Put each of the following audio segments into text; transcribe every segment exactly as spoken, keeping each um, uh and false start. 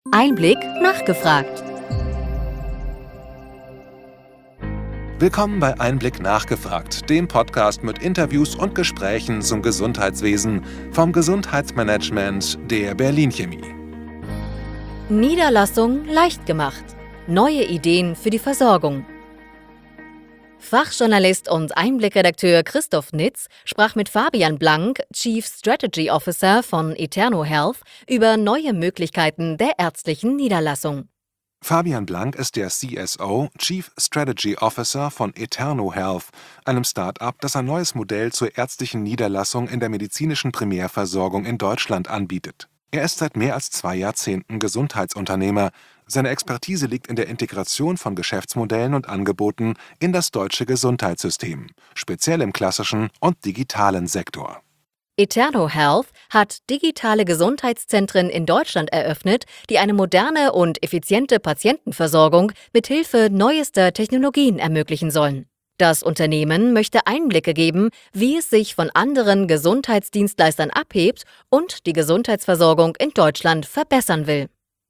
Einblick nachgefragt. Willkommen bei Einblick nachgefragt, dem Podcast mit Interviews und Gesprächen zum Gesundheitswesen vom Gesundheitsmanagement der Berlin Chemie. Niederlassung leicht gemacht. Neue Ideen für die Versorgung. Fachjournalist und Einblick-Redakteur Christoph Nitz sprach mit Fabian Blank, Chief Strategy Officer von Eterno Health, über neue Möglichkeiten der ärztlichen Niederlassung. Fabian Blank ist der C S O, Chief Strategy Officer von Eterno Health, einem Start-up, das ein neues Modell zur ärztlichen Niederlassung in der medizinischen Primärversorgung in Deutschland anbietet. Er ist seit mehr als zwei Jahrzehnten Gesundheitsunternehmer. Seine Expertise liegt in der Integration von Geschäftsmodellen und Angeboten in das deutsche Gesundheitssystem, speziell im klassischen und digitalen Sektor. Eterno Health hat digitale Gesundheitszentren in Deutschland eröffnet, die eine moderne und effiziente Patientenversorgung mithilfe neuester Technologien ermöglichen sollen. Das Unternehmen möchte Einblicke geben, wie es sich von anderen Gesundheitsdienstleistern abhebt und die Gesundheitsversorgung in Deutschland verbessern will.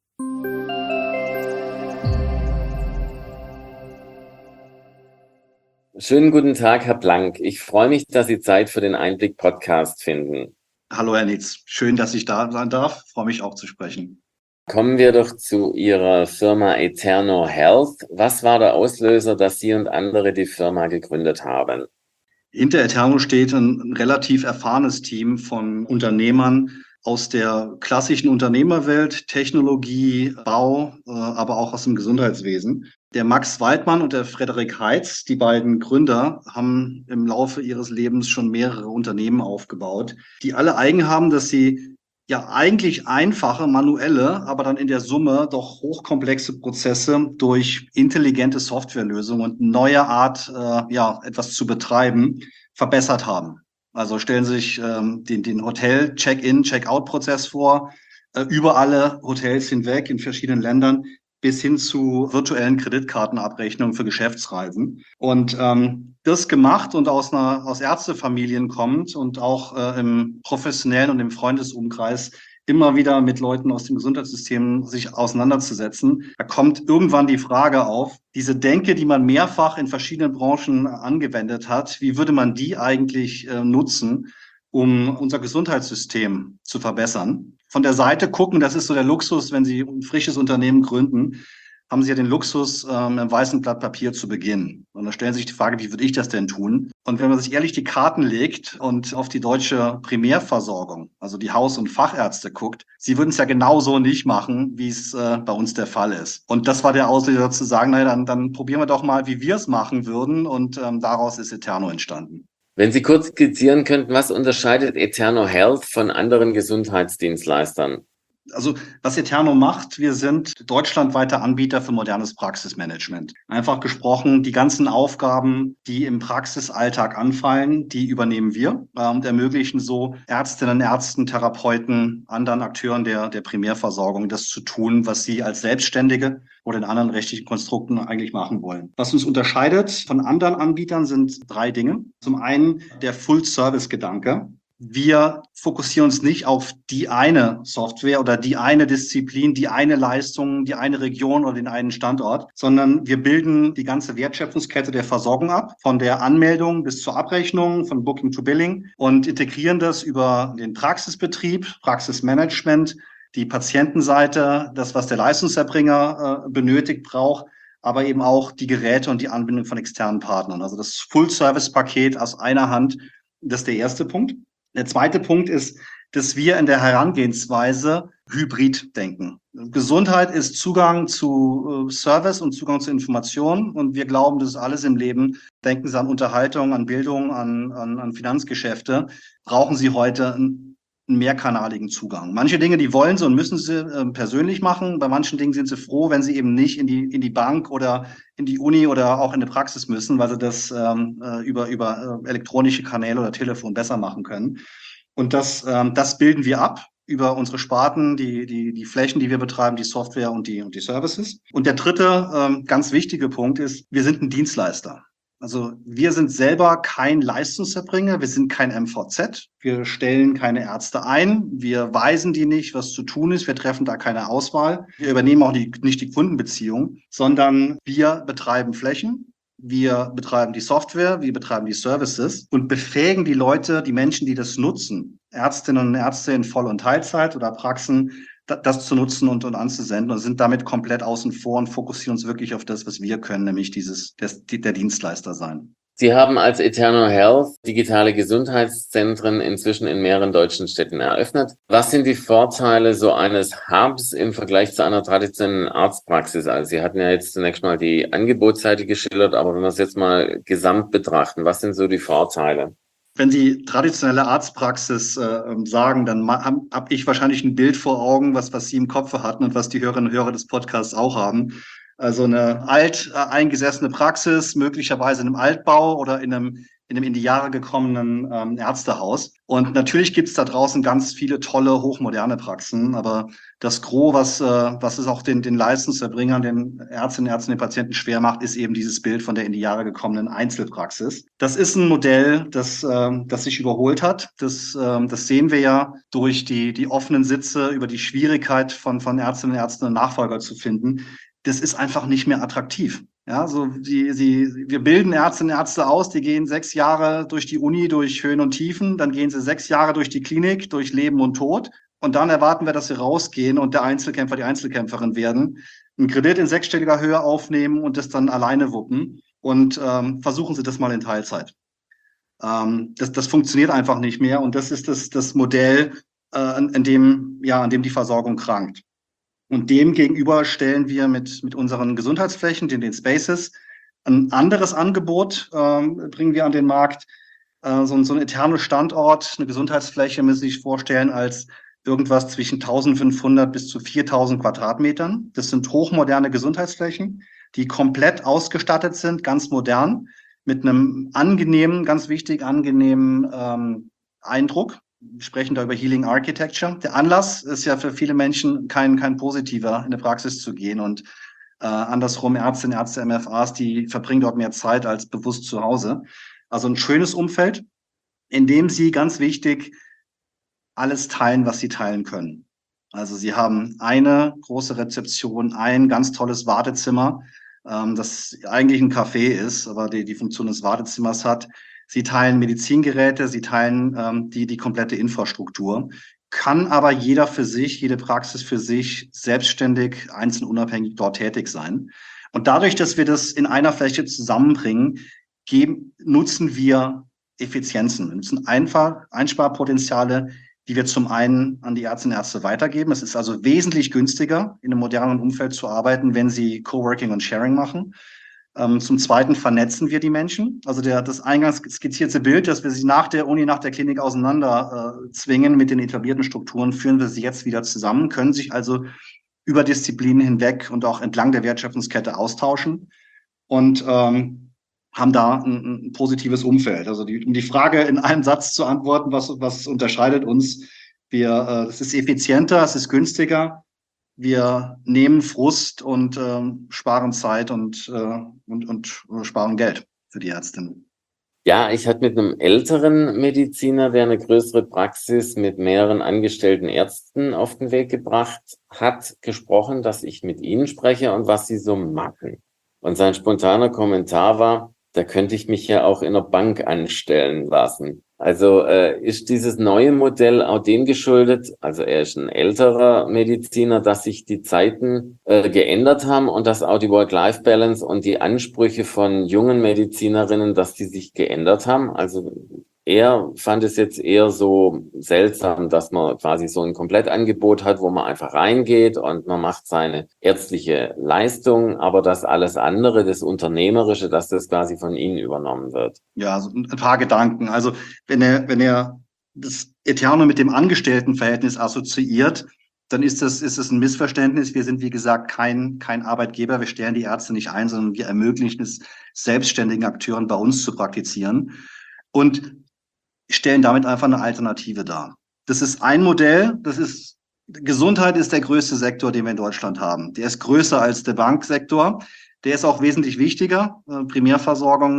Schönen guten Tag, Herr Blank. Ich freue mich, dass Sie Zeit für den Einblick-Podcast finden. Hallo, Herr Nitz. Schön, dass ich da sein darf. Ich freue mich auch zu sprechen. Kommen wir doch zu Ihrer Firma Eterno Health. Was war der Auslöser, dass Sie und andere die Firma gegründet haben? Hinter Eterno steht ein relativ erfahrenes Team von Unternehmern aus der klassischen Unternehmerwelt, Technologie, Bau, aber auch aus dem Gesundheitswesen. Der Max Weidmann und der Frederik Heitz, die beiden Gründer, haben im Laufe ihres Lebens schon mehrere Unternehmen aufgebaut, die alle eigen haben, dass sie ja eigentlich einfache, manuelle, aber dann in der Summe doch hochkomplexe Prozesse durch intelligente Softwarelösungen und neue Art, äh, ja, etwas zu betreiben, verbessert haben. Also stellen Sie sich ähm, den, den Hotel-Check-in, Check-out-Prozess vor, äh, über alle Hotels hinweg in verschiedenen Ländern, bis hin zu virtuellen Kreditkartenabrechnungen für Geschäftsreisen. Und ähm, das gemacht und aus einer aus Ärztefamilien kommt und auch äh, im professionellen und im Freundesumkreis immer wieder mit Leuten aus dem Gesundheitssystem sich auseinanderzusetzen. Da kommt irgendwann die Frage auf, diese Denke, die man mehrfach in verschiedenen Branchen angewendet hat, wie würde man die eigentlich äh, nutzen, um unser Gesundheitssystem zu verbessern? Von der Seite gucken, das ist so der Luxus, wenn Sie ein frisches Unternehmen gründen, haben Sie ja den Luxus, ähm, im weißen Blatt Papier zu beginnen. Und da stellen Sie sich die Frage, wie würde ich das denn tun? Und wenn man sich ehrlich die Karten legt und auf die deutsche Primärversorgung, also die Haus- und Fachärzte guckt, sie würden es ja genauso nicht machen, wie es äh, bei uns der Fall ist. Und das war der Auslöser zu sagen, naja, dann, dann probieren wir doch mal, wie wir es machen würden. Und ähm, daraus ist Eterno entstanden. Wenn Sie kurz skizzieren könnten, was unterscheidet Eterno Health von anderen Gesundheitsdienstleistern? Also was Eterno macht, wir sind deutschlandweiter Anbieter für modernes Praxismanagement. Einfach gesprochen, die ganzen Aufgaben, die im Praxisalltag anfallen, die übernehmen wir äh, und ermöglichen so Ärztinnen, Ärzten, Therapeuten, anderen Akteuren der, der Primärversorgung, das zu tun, was sie als Selbstständige oder in anderen rechtlichen Konstrukten eigentlich machen wollen. Was uns unterscheidet von anderen Anbietern sind drei Dinge. Zum einen der Full-Service-Gedanke. Wir fokussieren uns nicht auf die eine Software oder die eine Disziplin, die eine Leistung, die eine Region oder den einen Standort, sondern wir bilden die ganze Wertschöpfungskette der Versorgung ab, von der Anmeldung bis zur Abrechnung, von Booking to Billing und integrieren das über den Praxisbetrieb, Praxismanagement, die Patientenseite, das, was der Leistungserbringer äh, benötigt, braucht, aber eben auch die Geräte und die Anbindung von externen Partnern. Also das Full-Service-Paket aus einer Hand, das ist der erste Punkt. Der zweite Punkt ist, dass wir in der Herangehensweise hybrid denken. Gesundheit ist Zugang zu Service und Zugang zu Informationen. Und wir glauben, das ist alles im Leben. Denken Sie an Unterhaltung, an Bildung, an, an, an Finanzgeschäfte. Brauchen Sie heute einen mehrkanaligen Zugang. Manche Dinge, die wollen Sie und müssen Sie äh, persönlich machen. Bei manchen Dingen sind Sie froh, wenn Sie eben nicht in die, in die Bank oder in die Uni oder auch in die Praxis müssen, weil Sie das ähm, über, über äh, elektronische Kanäle oder Telefon besser machen können. Und das, ähm, das bilden wir ab über unsere Sparten, die, die, die Flächen, die wir betreiben, die Software und die, und die Services. Und der dritte, ähm, ganz wichtige Punkt ist, wir sind ein Dienstleister. Also wir sind selber kein Leistungserbringer, wir sind kein M V Z, wir stellen keine Ärzte ein, wir weisen die nicht, was zu tun ist, wir treffen da keine Auswahl, wir übernehmen auch die, nicht die Kundenbeziehung, sondern wir betreiben Flächen, wir betreiben die Software, wir betreiben die Services und befähigen die Leute, die Menschen, die das nutzen, Ärztinnen und Ärzte in Voll- und Teilzeit oder Praxen, das zu nutzen und, und anzusenden und sind damit komplett außen vor und fokussieren uns wirklich auf das, was wir können, nämlich dieses, des, der Dienstleister sein. Sie haben als Eterno Health digitale Gesundheitszentren inzwischen in mehreren deutschen Städten eröffnet. Was sind die Vorteile so eines Hubs im Vergleich zu einer traditionellen Arztpraxis? Also Sie hatten ja jetzt zunächst mal die Angebotsseite geschildert, aber wenn wir es jetzt mal gesamt betrachten, was sind so die Vorteile? Wenn Sie traditionelle Arztpraxis äh, sagen, dann habe hab ich wahrscheinlich ein Bild vor Augen, was, was Sie im Kopf hatten und was die Hörerinnen und Hörer des Podcasts auch haben. Also eine alt äh, eingesessene Praxis, möglicherweise in einem Altbau oder in einem in einem in die Jahre gekommenen ähm, Ärztehaus. Und natürlich gibt es da draußen ganz viele tolle, hochmoderne Praxen, aber das Gros, was, äh, was es auch den, den Leistungserbringern, den Ärztinnen, Ärzten, den Patienten schwer macht, ist eben dieses Bild von der in die Jahre gekommenen Einzelpraxis. Das ist ein Modell, das, äh, das sich überholt hat. Das, äh, das sehen wir ja durch die, die offenen Sitze, über die Schwierigkeit von, von Ärztinnen und Ärzten einen Nachfolger zu finden. Das ist einfach nicht mehr attraktiv. Ja, so die, die, wir bilden Ärztinnen und Ärzte aus, die gehen sechs Jahre durch die Uni, durch Höhen und Tiefen, dann gehen sie sechs Jahre durch die Klinik, durch Leben und Tod. Und dann erwarten wir, dass sie rausgehen und der Einzelkämpfer, die Einzelkämpferin werden, einen Kredit in sechsstelliger Höhe aufnehmen und das dann alleine wuppen. Und ähm, versuchen Sie das mal in Teilzeit. Ähm, das, das funktioniert einfach nicht mehr. Und das ist das, das Modell, äh, in dem, ja, an dem die Versorgung krankt. Und dem gegenüber stellen wir mit, mit unseren Gesundheitsflächen, den, den Spaces, ein anderes Angebot, ähm, bringen wir an den Markt. Äh, so, so ein Eterno-Standort, eine Gesundheitsfläche, müssen Sie sich vorstellen, als irgendwas zwischen eintausendfünfhundert bis zu viertausend Quadratmetern. Das sind hochmoderne Gesundheitsflächen, die komplett ausgestattet sind, ganz modern, mit einem angenehmen, ganz wichtig angenehmen ähm, Eindruck. Wir sprechen da über Healing Architecture. Der Anlass ist ja für viele Menschen kein, kein positiver, in eine Praxis zu gehen. Und äh, andersrum, Ärztinnen, Ärzte, M F As, die verbringen dort mehr Zeit als bewusst zu Hause. Also ein schönes Umfeld, in dem sie, ganz wichtig, alles teilen, was sie teilen können. Also sie haben eine große Rezeption, ein ganz tolles Wartezimmer, ähm, das eigentlich ein Café ist, aber die, die Funktion des Wartezimmers hat. Sie teilen Medizingeräte, sie teilen ähm, die, die komplette Infrastruktur, kann aber jeder für sich, jede Praxis für sich selbstständig, einzeln unabhängig dort tätig sein. Und dadurch, dass wir das in einer Fläche zusammenbringen, geben, nutzen wir Effizienzen. Wir nutzen einfach Einsparpotenziale, die wir zum einen an die Ärztinnen und Ärzte weitergeben. Es ist also wesentlich günstiger, in einem modernen Umfeld zu arbeiten, wenn sie Coworking und Sharing machen. Ähm, zum Zweiten vernetzen wir die Menschen. Also der, das eingangs skizzierte Bild, dass wir sie nach der Uni, nach der Klinik auseinander äh, zwingen mit den etablierten Strukturen, führen wir sie jetzt wieder zusammen, können sich also über Disziplinen hinweg und auch entlang der Wertschöpfungskette austauschen und ähm, haben da ein, ein positives Umfeld. Also die, um die Frage in einem Satz zu antworten, was, was unterscheidet uns? Wir, äh, es ist effizienter, es ist günstiger. Wir nehmen Frust und ähm, sparen Zeit und, äh, und, und sparen Geld für die Ärztinnen. Ja, ich hatte mit einem älteren Mediziner, der eine größere Praxis mit mehreren angestellten Ärzten auf den Weg gebracht hat, gesprochen, dass ich mit ihnen spreche und was sie so machen. Und sein spontaner Kommentar war, da könnte ich mich ja auch in einer Bank anstellen lassen. Also äh, ist dieses neue Modell auch dem geschuldet, also er ist ein älterer Mediziner, dass sich die Zeiten äh, geändert haben und dass auch die Work-Life-Balance und die Ansprüche von jungen Medizinerinnen, dass die sich geändert haben. Also er fand es jetzt eher so seltsam, dass man quasi so ein Komplettangebot hat, wo man einfach reingeht und man macht seine ärztliche Leistung, aber dass alles andere, das Unternehmerische, dass das quasi von Ihnen übernommen wird. Ja, so ein paar Gedanken. Also wenn er, wenn er das Eterno mit dem Angestelltenverhältnis assoziiert, dann ist das, ist das ein Missverständnis. Wir sind, wie gesagt, kein, kein Arbeitgeber. Wir stellen die Ärzte nicht ein, sondern wir ermöglichen es selbstständigen Akteuren bei uns zu praktizieren und stellen damit einfach eine Alternative dar. Das ist ein Modell. Das ist, Gesundheit ist der größte Sektor, den wir in Deutschland haben. Der ist größer als der Banksektor. Der ist auch wesentlich wichtiger. Primärversorgung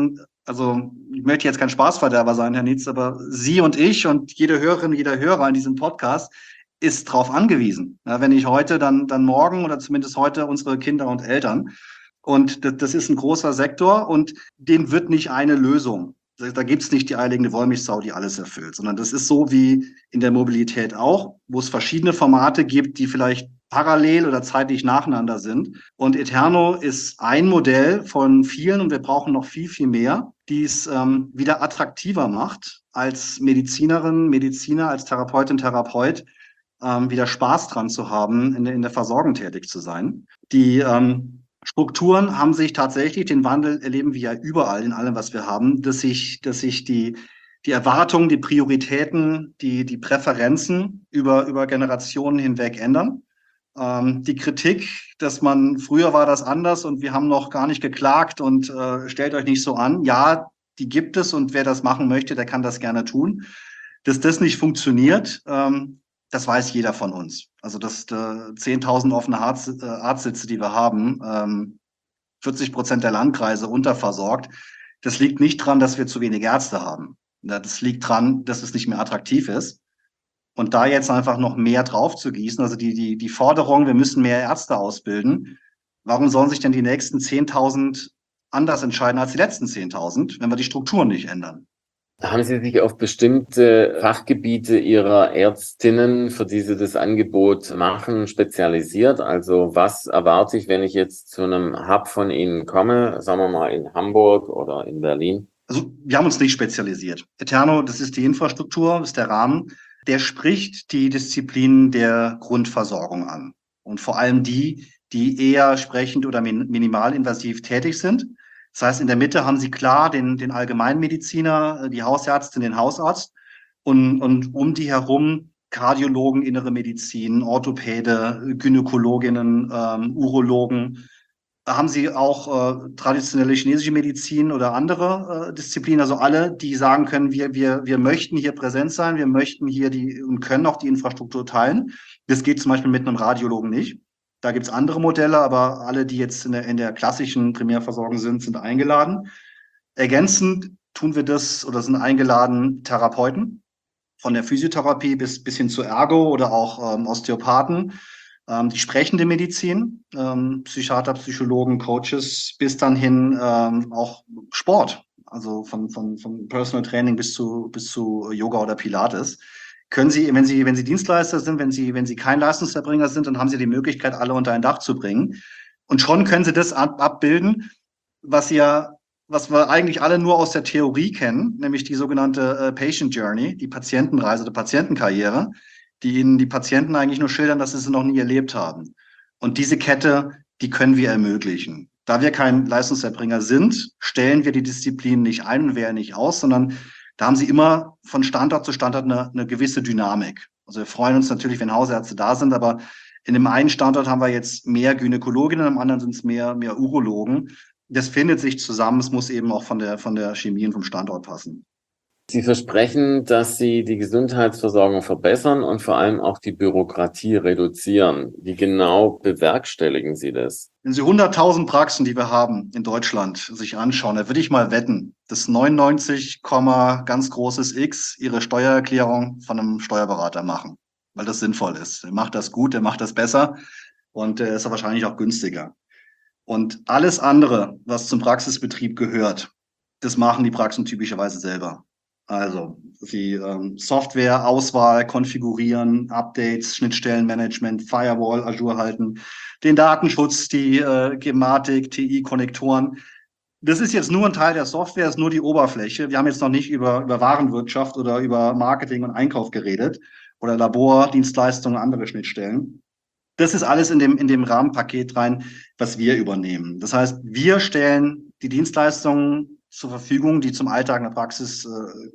Also ich möchte jetzt kein Spaßverderber sein, Herr Nietz, aber Sie und ich und jede Hörerin, jeder Hörer in diesem Podcast ist darauf angewiesen. Ja, wenn nicht heute, dann, dann morgen oder zumindest heute unsere Kinder und Eltern. Und das, das ist ein großer Sektor und den wird nicht eine Lösung. Da gibt's nicht die eierlegende Wollmilchsau, die alles erfüllt, sondern das ist so wie in der Mobilität auch, wo es verschiedene Formate gibt, die vielleicht parallel oder zeitlich nacheinander sind. Und Eterno ist ein Modell von vielen und wir brauchen noch viel, viel mehr, die es ähm, wieder attraktiver macht, als Medizinerin, Mediziner, als Therapeutin, Therapeut ähm, wieder Spaß dran zu haben, in der, in der Versorgung tätig zu sein. Die ähm, Strukturen haben sich tatsächlich, den Wandel erleben wir ja überall in allem, was wir haben, dass sich, dass sich die, die Erwartungen, die Prioritäten, die, die Präferenzen über, über Generationen hinweg ändern. Ähm, die Kritik, dass man, früher war das anders und wir haben noch gar nicht geklagt und äh, stellt euch nicht so an. Ja, die gibt es und wer das machen möchte, der kann das gerne tun. Dass das nicht funktioniert, ähm, das weiß jeder von uns. Also dass äh, zehntausend offene Arzt, äh, Arztsitze, die wir haben, ähm, vierzig Prozent der Landkreise unterversorgt, das liegt nicht dran, dass wir zu wenig Ärzte haben. Das liegt dran, dass es nicht mehr attraktiv ist. Und da jetzt einfach noch mehr drauf zu gießen, also die, die, die Forderung, wir müssen mehr Ärzte ausbilden. Warum sollen sich denn die nächsten zehntausend anders entscheiden als die letzten zehntausend, wenn wir die Strukturen nicht ändern? Haben Sie sich auf bestimmte Fachgebiete Ihrer Ärztinnen, für die Sie das Angebot machen, spezialisiert? Also was erwarte ich, wenn ich jetzt zu einem Hub von Ihnen komme, sagen wir mal in Hamburg oder in Berlin? Also wir haben uns nicht spezialisiert. Eterno, das ist die Infrastruktur, das ist der Rahmen. Der spricht die Disziplinen der Grundversorgung an. Und vor allem die, die eher sprechend oder min- minimalinvasiv tätig sind. Das heißt, in der Mitte haben Sie klar den, den Allgemeinmediziner, die Hausärztin, den Hausarzt und, und um die herum Kardiologen, innere Medizin, Orthopäde, Gynäkologinnen, ähm, Urologen. Da haben Sie auch äh, traditionelle chinesische Medizin oder andere äh, Disziplinen, also alle, die sagen können, wir, wir, wir möchten hier präsent sein, wir möchten hier die und können auch die Infrastruktur teilen. Das geht zum Beispiel mit einem Radiologen nicht. Da gibt's andere Modelle, aber alle, die jetzt in der, in der klassischen Primärversorgung sind, sind eingeladen. Ergänzend tun wir das oder sind eingeladen Therapeuten, von der Physiotherapie bis, bis hin zu Ergo oder auch ähm, Osteopathen, ähm, die sprechende Medizin, ähm, Psychiater, Psychologen, Coaches, bis dann hin ähm, auch Sport, also von, von, von Personal Training bis zu, bis zu Yoga oder Pilates. Können Sie, wenn Sie, wenn Sie Dienstleister sind, wenn Sie, wenn Sie kein Leistungserbringer sind, dann haben Sie die Möglichkeit, alle unter ein Dach zu bringen. Und schon können Sie das ab, abbilden, was ja, was wir eigentlich alle nur aus der Theorie kennen, nämlich die sogenannte äh, Patient Journey, die Patientenreise, die Patientenkarriere, die Ihnen die Patienten eigentlich nur schildern, dass sie sie noch nie erlebt haben. Und diese Kette, die können wir ermöglichen. Da wir kein Leistungserbringer sind, stellen wir die Disziplin nicht ein und wählen nicht aus, sondern da haben sie immer von Standort zu Standort eine, eine gewisse Dynamik. Also wir freuen uns natürlich, wenn Hausärzte da sind, aber in dem einen Standort haben wir jetzt mehr Gynäkologinnen, im anderen sind es mehr, mehr Urologen. Das findet sich zusammen. Es muss eben auch von der, von der Chemie und vom Standort passen. Sie versprechen, dass Sie die Gesundheitsversorgung verbessern und vor allem auch die Bürokratie reduzieren. Wie genau bewerkstelligen Sie das? Wenn Sie hunderttausend Praxen, die wir haben in Deutschland, sich anschauen, da würde ich mal wetten, dass neunundneunzig, ganz großes X ihre Steuererklärung von einem Steuerberater machen, weil das sinnvoll ist. Er macht das gut, er macht das besser und er ist wahrscheinlich auch günstiger. Und alles andere, was zum Praxisbetrieb gehört, das machen die Praxen typischerweise selber. Also sie ähm, Software, Auswahl, konfigurieren, Updates, Schnittstellenmanagement, Firewall, Azure halten, den Datenschutz, die äh, Gematik, T I-Konnektoren. Das ist jetzt nur ein Teil der Software, ist nur die Oberfläche. Wir haben jetzt noch nicht über, über Warenwirtschaft oder über Marketing und Einkauf geredet oder Labor, Dienstleistungen, andere Schnittstellen. Das ist alles in dem, in dem Rahmenpaket rein, was wir übernehmen. Das heißt, wir stellen die Dienstleistungen zur Verfügung, die zum Alltag in der Praxis äh,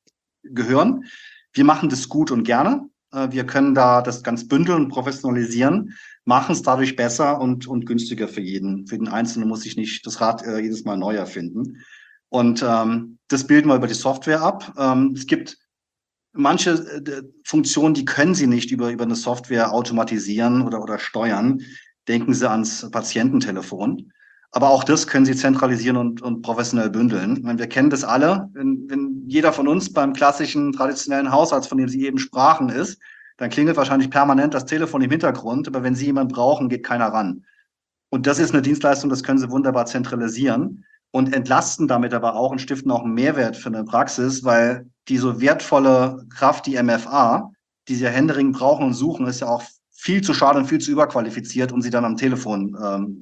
gehören. Wir machen das gut und gerne. Äh, wir können da das ganz bündeln und professionalisieren, machen es dadurch besser und, und günstiger für jeden. Für den Einzelnen muss ich nicht das Rad äh, jedes Mal neu erfinden. Und ähm, das bilden wir über die Software ab. Ähm, es gibt manche äh, Funktionen, die können Sie nicht über, über eine Software automatisieren oder, oder steuern. Denken Sie ans Patiententelefon. Aber auch das können Sie zentralisieren und, und professionell bündeln. Ich meine, wir kennen das alle. Wenn, wenn jeder von uns beim klassischen, traditionellen Hausarzt, von dem Sie eben sprachen, ist, dann klingelt wahrscheinlich permanent das Telefon im Hintergrund. Aber wenn Sie jemanden brauchen, geht keiner ran. Und das ist eine Dienstleistung, das können Sie wunderbar zentralisieren und entlasten damit aber auch und stiften auch einen Mehrwert für eine Praxis, weil die so wertvolle Kraft, die M F A, die Sie ja händeringend brauchen und suchen, ist ja auch viel zu schade und viel zu überqualifiziert, um sie dann am Telefon ähm,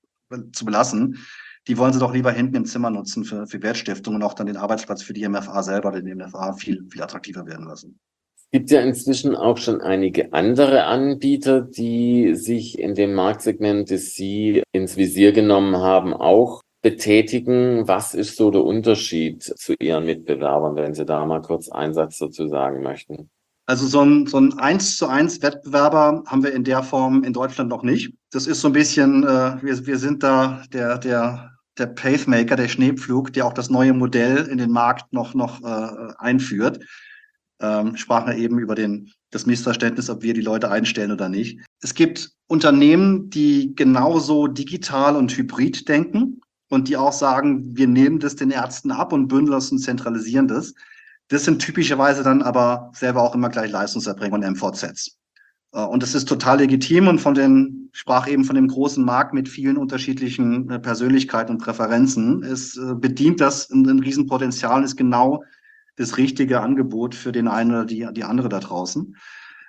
zu belassen. Die wollen sie doch lieber hinten im Zimmer nutzen für, für Wertstiftung und auch dann den Arbeitsplatz für die M F A selber, den M F A viel, viel attraktiver werden lassen. Es gibt ja inzwischen auch schon einige andere Anbieter, die sich in dem Marktsegment, das Sie ins Visier genommen haben, auch betätigen. Was ist so der Unterschied zu Ihren Mitbewerbern, wenn Sie da mal kurz einen Satz dazu sagen möchten? Also so ein, so ein eins zu eins Wettbewerber haben wir in der Form in Deutschland noch nicht. Das ist so ein bisschen, äh, wir, wir sind da der, der, der Pacemaker, der Schneepflug, der auch das neue Modell in den Markt noch, noch äh, einführt. Ähm, sprachen wir eben über den, das Missverständnis, ob wir die Leute einstellen oder nicht. Es gibt Unternehmen, die genauso digital und hybrid denken und die auch sagen, wir nehmen das den Ärzten ab und bündeln das und zentralisieren das. Das sind typischerweise dann aber selber auch immer gleich Leistungserbringer und M V Zs. Und das ist total legitim und von den, ich sprach eben von dem großen Markt mit vielen unterschiedlichen Persönlichkeiten und Präferenzen. Es bedient das ein, ein Riesenpotenzial und ist genau das richtige Angebot für den einen oder die, die andere da draußen.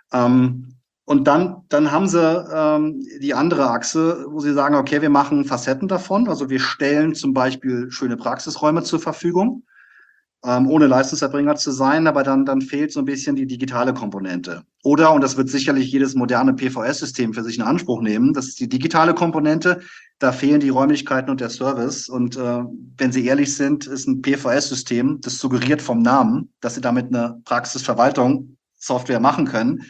Ähm, und dann, dann haben sie ähm, die andere Achse, wo sie sagen, okay, wir machen Facetten davon. Also wir stellen zum Beispiel schöne Praxisräume zur Verfügung, ähm, ohne Leistungserbringer zu sein, aber dann, dann fehlt so ein bisschen die digitale Komponente. Oder, und das wird sicherlich jedes moderne P V S-System für sich in Anspruch nehmen, das ist die digitale Komponente. Da fehlen die Räumlichkeiten und der Service. Und äh, wenn Sie ehrlich sind, ist ein P V S-System, das suggeriert vom Namen, dass Sie damit eine Praxisverwaltung Software machen können.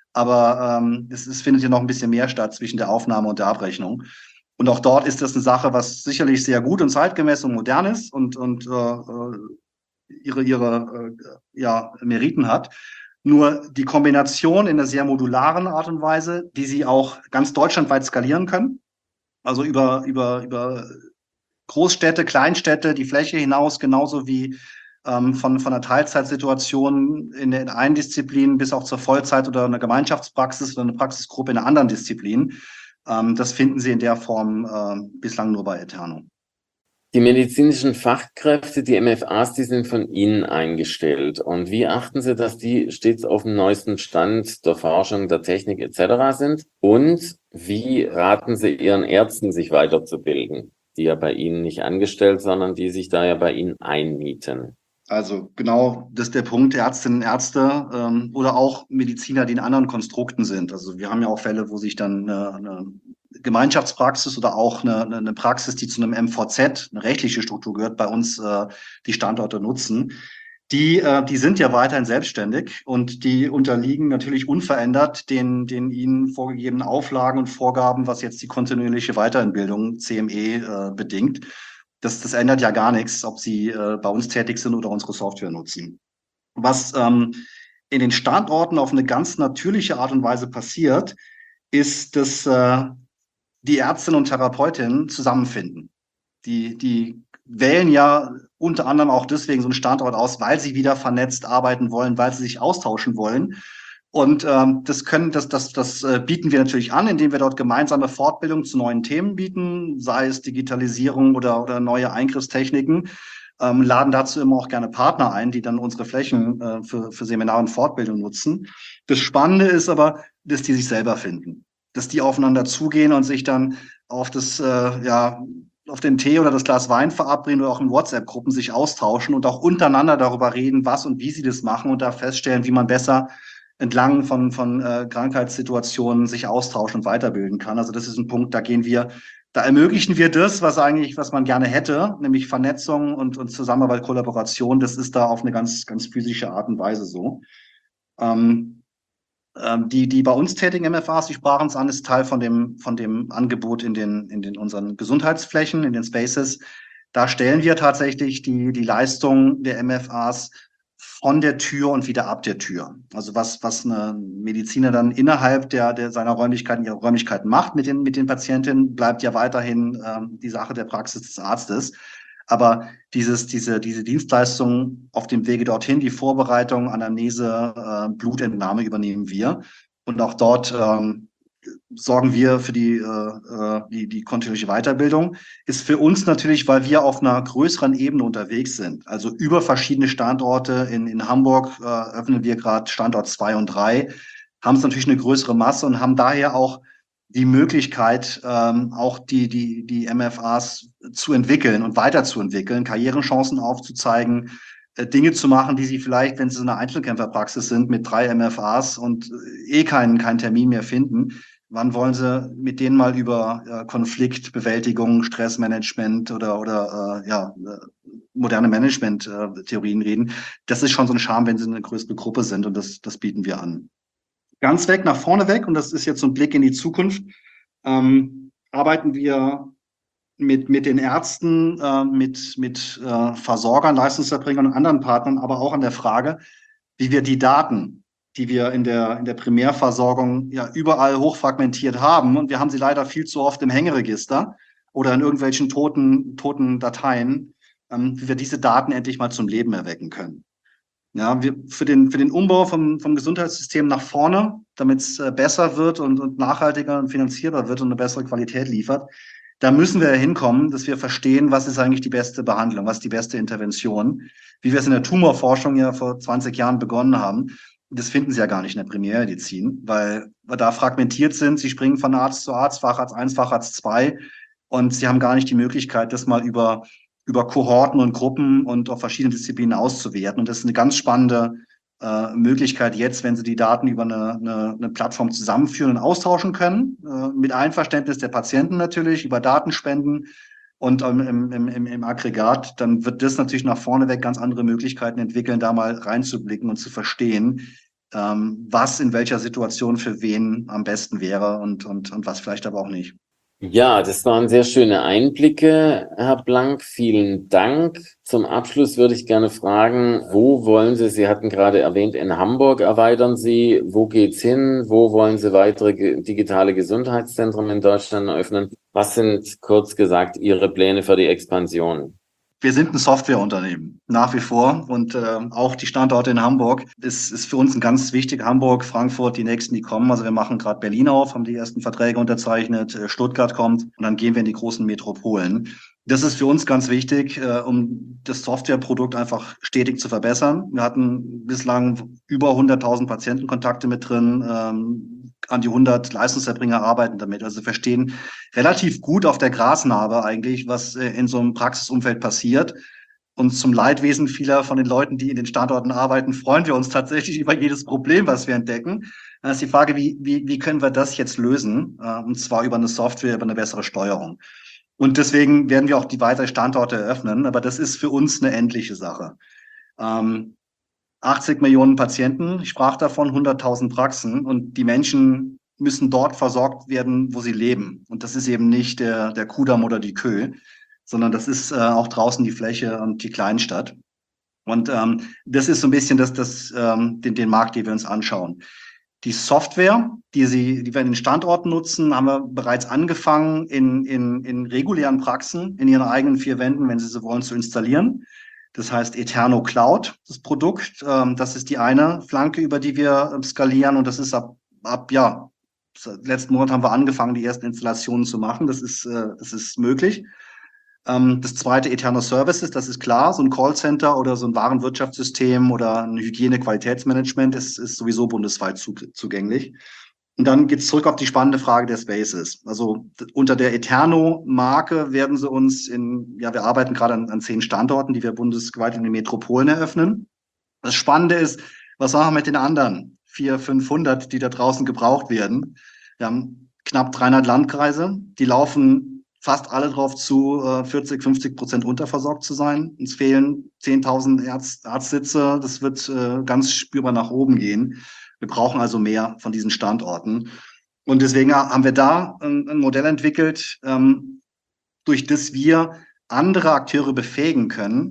Aber ähm, es, es findet ja noch ein bisschen mehr statt zwischen der Aufnahme und der Abrechnung. Und auch dort ist das eine Sache, was sicherlich sehr gut und zeitgemäß und modern ist und, und äh, ihre, ihre äh, ja, Meriten hat. Nur die Kombination in einer sehr modularen Art und Weise, die Sie auch ganz deutschlandweit skalieren können, also über, über, über Großstädte, Kleinstädte, die Fläche hinaus, genauso wie ähm, von, von einer Teilzeitsituation in der einen Disziplin bis auch zur Vollzeit oder einer Gemeinschaftspraxis oder eine Praxisgruppe in einer anderen Disziplin. Ähm, das finden Sie in der Form äh, bislang nur bei Eterno. Die medizinischen Fachkräfte, die M F As, die sind von Ihnen eingestellt. Und wie achten Sie, dass die stets auf dem neuesten Stand der Forschung, der Technik et cetera sind? Und wie raten Sie Ihren Ärzten, sich weiterzubilden, die ja bei Ihnen nicht angestellt, sondern die sich da ja bei Ihnen einmieten? Also genau, das ist der Punkt, Ärztinnen, Ärzte ähm, oder auch Mediziner, die in anderen Konstrukten sind. Also wir haben ja auch Fälle, wo sich dann eine, eine Gemeinschaftspraxis oder auch eine, eine Praxis, die zu einem M V Z, eine rechtliche Struktur gehört, bei uns äh, die Standorte nutzen. Die, äh, die sind ja weiterhin selbstständig und die unterliegen natürlich unverändert den, den ihnen vorgegebenen Auflagen und Vorgaben, was jetzt die kontinuierliche Weiterbildung C M E äh, bedingt. Das, das ändert ja gar nichts, ob sie äh, bei uns tätig sind oder unsere Software nutzen. Was ähm, in den Standorten auf eine ganz natürliche Art und Weise passiert, ist, dass äh, die Ärztinnen und Therapeutinnen zusammenfinden. Die, die wählen ja unter anderem auch deswegen so einen Standort aus, weil sie wieder vernetzt arbeiten wollen, weil sie sich austauschen wollen. Und ähm, das können, das, das, das äh, bieten wir natürlich an, indem wir dort gemeinsame Fortbildung zu neuen Themen bieten, sei es Digitalisierung oder, oder neue Eingriffstechniken. Ähm, laden dazu immer auch gerne Partner ein, die dann unsere Flächen äh, für, für Seminare und Fortbildung nutzen. Das Spannende ist aber, dass die sich selber finden, dass die aufeinander zugehen und sich dann auf das, äh, ja, auf den Tee oder das Glas Wein verabreden oder auch in WhatsApp-Gruppen sich austauschen und auch untereinander darüber reden, was und wie sie das machen und da feststellen, wie man besser entlang von, von äh, Krankheitssituationen sich austauschen und weiterbilden kann. Also das ist ein Punkt, da gehen wir, da ermöglichen wir das, was eigentlich, was man gerne hätte, nämlich Vernetzung und, und Zusammenarbeit, Kollaboration. Das ist da auf eine ganz, ganz physische Art und Weise so. Ähm, ähm, die, die bei uns tätigen M F As, die sprachen es an, ist Teil von dem, von dem Angebot in den, in den unseren Gesundheitsflächen, in den Spaces. Da stellen wir tatsächlich die, die Leistung der M F As von der Tür und wieder ab der Tür. Also was, was eine Mediziner dann innerhalb der, der seiner Räumlichkeiten, ihrer Räumlichkeiten macht mit den, mit den Patientinnen, bleibt ja weiterhin ähm, die Sache der Praxis des Arztes. Aber dieses, diese, diese Dienstleistung auf dem Wege dorthin, die Vorbereitung, Anamnese, äh, Blutentnahme übernehmen wir. Und auch dort ähm, sorgen wir für die, äh, die, die kontinuierliche Weiterbildung. Ist für uns natürlich, weil wir auf einer größeren Ebene unterwegs sind. Also über verschiedene Standorte. In, in Hamburg äh, öffnen wir gerade Standort zwei und drei, haben es natürlich eine größere Masse und haben daher auch die Möglichkeit, ähm, auch die, die, die M F As zu entwickeln und weiterzuentwickeln, Karrierechancen aufzuzeigen, äh, Dinge zu machen, die sie vielleicht, wenn sie in einer Einzelkämpferpraxis sind, mit drei M F As und äh, eh keinen, keinen Termin mehr finden. Wann wollen sie mit denen mal über äh, Konfliktbewältigung, Stressmanagement oder, oder äh, ja, äh, moderne Management-Theorien reden? Das ist schon so ein Charme, wenn sie eine größere Gruppe sind und das, das bieten wir an. Ganz weg, nach vorne weg, und das ist jetzt so ein Blick in die Zukunft, ähm, arbeiten wir mit, mit den Ärzten, äh, mit, mit äh, Versorgern, Leistungserbringern und anderen Partnern, aber auch an der Frage, wie wir die Daten, die wir in der, in der Primärversorgung ja überall hochfragmentiert haben, und wir haben sie leider viel zu oft im Hängeregister oder in irgendwelchen toten, toten Dateien, ähm, wie wir diese Daten endlich mal zum Leben erwecken können. Ja, wir, für den, für den Umbau vom, vom Gesundheitssystem nach vorne, damit es äh, besser wird und, und nachhaltiger und finanzierbar wird und eine bessere Qualität liefert, da müssen wir hinkommen, dass wir verstehen, was ist eigentlich die beste Behandlung, was ist die beste Intervention, wie wir es in der Tumorforschung ja vor zwanzig Jahren begonnen haben. Das finden Sie ja gar nicht in der Primärmedizin, weil wir da fragmentiert sind. Sie springen von Arzt zu Arzt, Facharzt eins, Facharzt zwei, und Sie haben gar nicht die Möglichkeit, das mal über über Kohorten und Gruppen und auf verschiedene Disziplinen auszuwerten. Und das ist eine ganz spannende äh, Möglichkeit jetzt, wenn Sie die Daten über eine, eine, eine Plattform zusammenführen und austauschen können, äh, mit Einverständnis der Patienten natürlich, über Datenspenden und ähm, im, im, im, im Aggregat, dann wird das natürlich nach vorne weg ganz andere Möglichkeiten entwickeln, da mal reinzublicken und zu verstehen, ähm, was in welcher Situation für wen am besten wäre und, und, und was vielleicht aber auch nicht. Ja, das waren sehr schöne Einblicke, Herr Blank. Vielen Dank. Zum Abschluss würde ich gerne fragen, wo wollen Sie, Sie hatten gerade erwähnt, in Hamburg erweitern Sie. Wo geht's hin? Wo wollen Sie weitere digitale Gesundheitszentren in Deutschland eröffnen? Was sind, kurz gesagt, Ihre Pläne für die Expansion? Wir sind ein Softwareunternehmen, nach wie vor. Und äh, auch die Standorte in Hamburg ist, ist für uns ein ganz wichtig. Hamburg, Frankfurt, die nächsten, die kommen. Also wir machen gerade Berlin auf, haben die ersten Verträge unterzeichnet. Stuttgart kommt, und dann gehen wir in die großen Metropolen. Das ist für uns ganz wichtig, äh, um das Softwareprodukt einfach stetig zu verbessern. Wir hatten bislang über hunderttausend Patientenkontakte mit drin. Ähm, an die hundert Leistungserbringer arbeiten damit. Also verstehen relativ gut auf der Grasnarbe eigentlich, was äh, in so einem Praxisumfeld passiert. Und zum Leidwesen vieler von den Leuten, die in den Standorten arbeiten, freuen wir uns tatsächlich über jedes Problem, was wir entdecken. Dann ist die Frage, wie, wie, wie können wir das jetzt lösen? Äh, und zwar über eine Software, über eine bessere Steuerung. Und deswegen werden wir auch die weiteren Standorte eröffnen. Aber das ist für uns eine endliche Sache. Ähm, achtzig Millionen Patienten, ich sprach davon, hunderttausend Praxen, und die Menschen müssen dort versorgt werden, wo sie leben. Und das ist eben nicht der, der Kudamm oder die Kö, sondern das ist äh, auch draußen die Fläche und die Kleinstadt. Und ähm, das ist so ein bisschen das, das, ähm, den, den Markt, den wir uns anschauen. Die Software, die, sie, die wir in den Standorten nutzen, haben wir bereits angefangen, in, in, in regulären Praxen, in ihren eigenen vier Wänden, wenn sie so wollen, zu installieren. Das heißt Eterno Cloud, das Produkt. Ähm, das ist die eine Flanke, über die wir ähm, skalieren. Und das ist ab, ab ja, letzten Monat haben wir angefangen, die ersten Installationen zu machen. Das ist, äh, das ist möglich. Ähm, das zweite, Eterno Services, das ist klar. So ein Callcenter oder so ein Warenwirtschaftssystem oder ein Hygiene-Qualitätsmanagement ist, ist sowieso bundesweit zu, zugänglich. Und dann geht's zurück auf die spannende Frage der Spaces. Also unter der Eterno-Marke werden sie uns in, ja, wir arbeiten gerade an, an zehn Standorten, die wir bundesweit in den Metropolen eröffnen. Das Spannende ist, was machen wir mit den anderen vierhundert, fünfhundert, die da draußen gebraucht werden? Wir haben knapp dreihundert Landkreise, die laufen fast alle drauf zu, vierzig, fünfzig Prozent unterversorgt zu sein. Uns fehlen zehntausend Arzt, Arztsitze, das wird ganz spürbar nach oben gehen. Wir brauchen also mehr von diesen Standorten. Und deswegen haben wir da ein, ein Modell entwickelt, ähm, durch das wir andere Akteure befähigen können,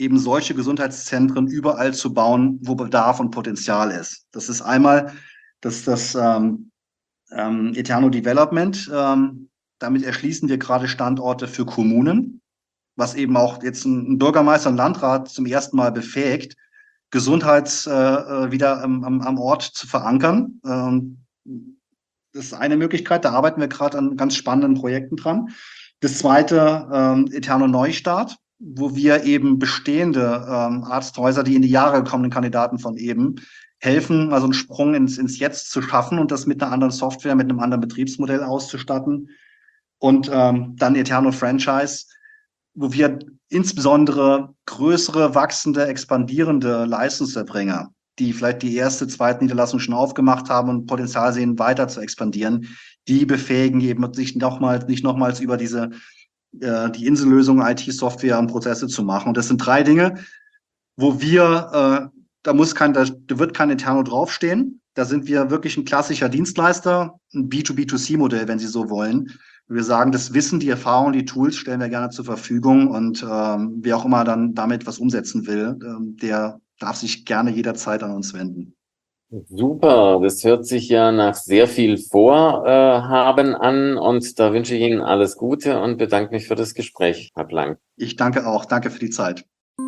eben solche Gesundheitszentren überall zu bauen, wo Bedarf und Potenzial ist. Das ist einmal das, das ähm, ähm, Eterno Development. Ähm, damit erschließen wir gerade Standorte für Kommunen, was eben auch jetzt ein, ein Bürgermeister und Landrat zum ersten Mal befähigt, Gesundheits äh, wieder am, am, am Ort zu verankern. Ähm, das ist eine Möglichkeit, da arbeiten wir gerade an ganz spannenden Projekten dran. Das zweite, ähm, Eterno Neustart, wo wir eben bestehende ähm, Arzthäuser, die in die Jahre kommenden Kandidaten von eben, helfen, also einen Sprung ins, ins Jetzt zu schaffen und das mit einer anderen Software, mit einem anderen Betriebsmodell auszustatten. Und ähm, dann Eterno Franchise, wo wir insbesondere größere, wachsende, expandierende Leistungserbringer, die vielleicht die erste, zweite Niederlassung schon aufgemacht haben und Potenzial sehen, weiter zu expandieren, die befähigen eben sich nochmals, nicht nochmals über diese äh, die Insellösung I T-Software und Prozesse zu machen. Und das sind drei Dinge, wo wir, äh, da muss kein, da wird kein Eterno draufstehen. Da sind wir wirklich ein klassischer Dienstleister, ein B zwei B zwei C-Modell, wenn Sie so wollen. Wir sagen, das Wissen, die Erfahrung, die Tools stellen wir gerne zur Verfügung und ähm, wer auch immer dann damit was umsetzen will, ähm, der darf sich gerne jederzeit an uns wenden. Super, das hört sich ja nach sehr viel Vorhaben äh, an und da wünsche ich Ihnen alles Gute und bedanke mich für das Gespräch, Herr Blank. Ich danke auch, danke für die Zeit.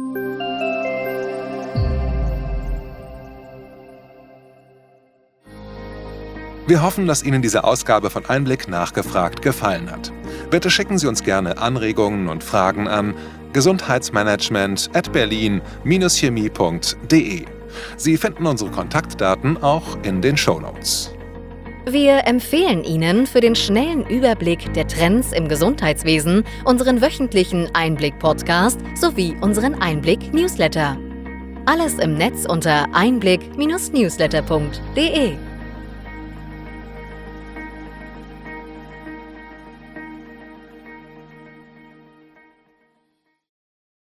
Wir hoffen, dass Ihnen diese Ausgabe von Einblick nachgefragt gefallen hat. Bitte schicken Sie uns gerne Anregungen und Fragen an gesundheitsmanagement at berlin Bindestrich chemie Punkt de. Sie finden unsere Kontaktdaten auch in den Shownotes. Wir empfehlen Ihnen für den schnellen Überblick der Trends im Gesundheitswesen unseren wöchentlichen Einblick-Podcast sowie unseren Einblick-Newsletter. Alles im Netz unter einblick Bindestrich newsletter Punkt de.